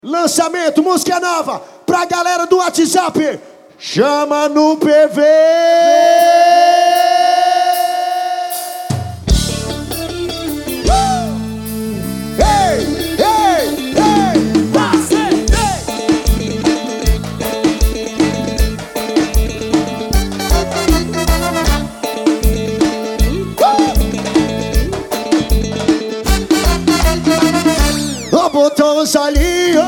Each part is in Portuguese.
Lançamento, música nova pra galera do WhatsApp. Chama no PV. Ei, ei, ei, você, botou os olhinhos.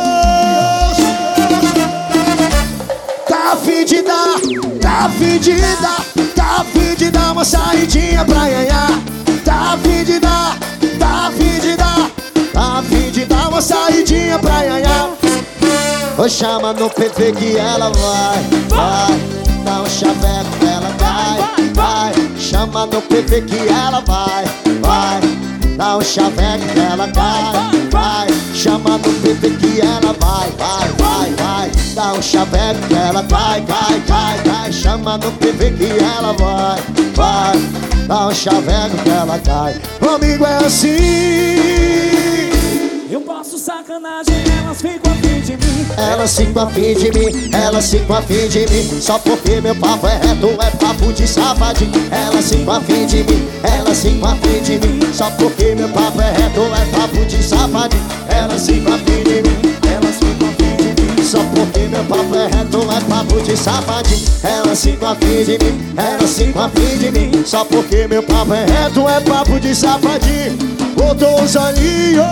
Tá a fim de dar, tá a fim de dar, tá a fim de dar uma saidinha pra iaiá. Tá a fim de dar, tá a fim de dar, tá a fim de dar uma saidinha pra iaiá. Ô, chama no PV que ela vai, dá um chaveco que ela vai. Chama no PV que ela vai, dá um chaveco que ela vai. Chama no PV que ela vai. Dá um chaveco que ela vai. Chama no PV que ela vai. Dá um chaveco que ela cai. Comigo é assim. Eu posso sacanagem, elas ficam a fim de mim. Elas ficam a fim de mim, elas ficam a fim de mim. Só porque meu papo é reto, é papo de safadinho. Elas ficam a fim de mim, elas ficam a fim de mim. Só porque meu papo é reto, é papo de safadinho. Elas ficam a fim de mim, elas ficam a fim de mim. Só porque meu papo é reto, é papo de safadinho. Elas ficam a fim de mim, elas ficam a fim de mim. Só porque meu papo é reto, é papo de safadinho. Botou os olhinhos.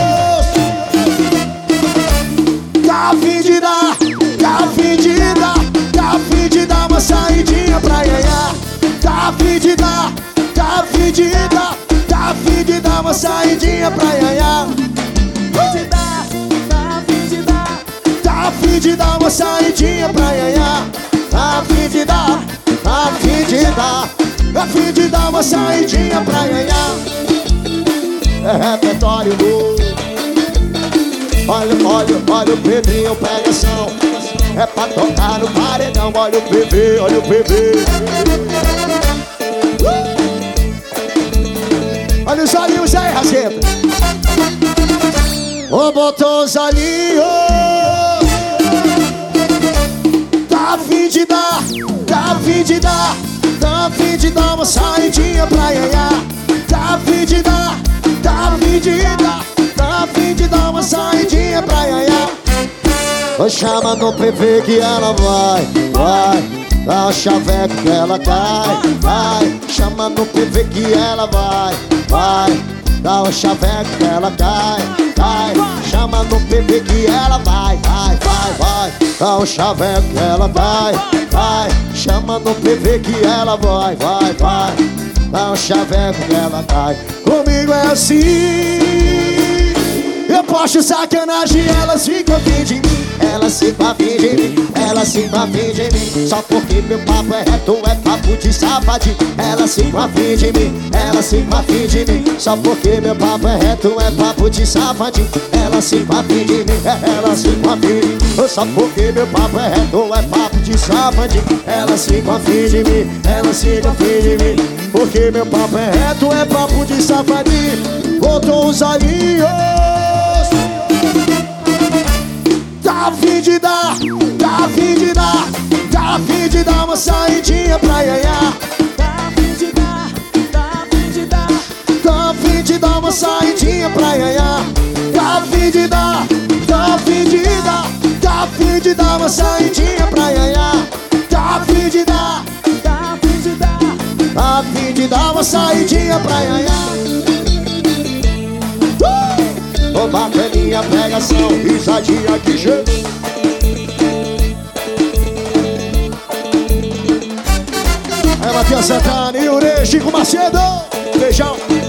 Tá a fim de dar, tá a fim de dar, tá a fim de dar uma saidinha pra iaiá. Tá a fim de dar, tá a fim de dar, tá a fim de dar uma saidinha pra iaiá. Tá a fim de dar uma saidinha pra iaiá. Tá a fim de dar, tá a fim de dar, tá a fim de dar uma saidinha pra iaiá. É repertório novo. Olha o Pedrinho, pegação. É pra tocar no paredão. Olha o PV, olha o PV. Olha os olhinhos aí, Rasgueta. Ô, botou os olhinhos. Tá a fim de dar, tá a fim de dar, tá a fim de dar uma saidinha pra iaiá. Tá a fim de dar, tá a fim de dar, tá a fim de dar uma saidinha pra iaiá. Chama no PV que ela vai, dá um chaveco que ela cai. Chama no PV que ela vai, dá um chaveco que ela cai. Chama no PV que ela vai, dá um chaveco que ela vai. Chama no PV que ela vai, dá um chaveco que ela cai. Comigo é assim. Eu posto sacanagem, elas ficam a fim de mim. Elas ficam a fim de mim, elas ficam a fim de mim. Só porque meu papo é reto, é papo de safadinho. Elas ficam a fim de mim, elas ficam a fim de mim. Só porque meu papo é reto, é papo de safadinho. Elas ficam a fim de mim, elas ficam a fim de mim. Só porque meu papo é reto, é papo de safadinho. Elas ficam a fim de mim, elas ficam a fim de mim. Porque meu papo é reto, é papo de safadinho. Botou os olhinhos. Tá a fim de dar, tá a fim de dar, tá a fim de dar uma saidinha pra iaiá. Tá a fim de dar, tá a fim de dar, tá a fim de dar uma saidinha pra iaiá. Tá a fim de dar, tá a fim de dar, tá a fim de dar uma saidinha pra iaiá. Tá a fim de dar, tá a fim de dar, tá a fim de dar uma saidinha pra iaiá. Ô, bacaninha, pegação, risadinha que jeito. É Matheus Santana e Ure, Chico Macedo. Beijão.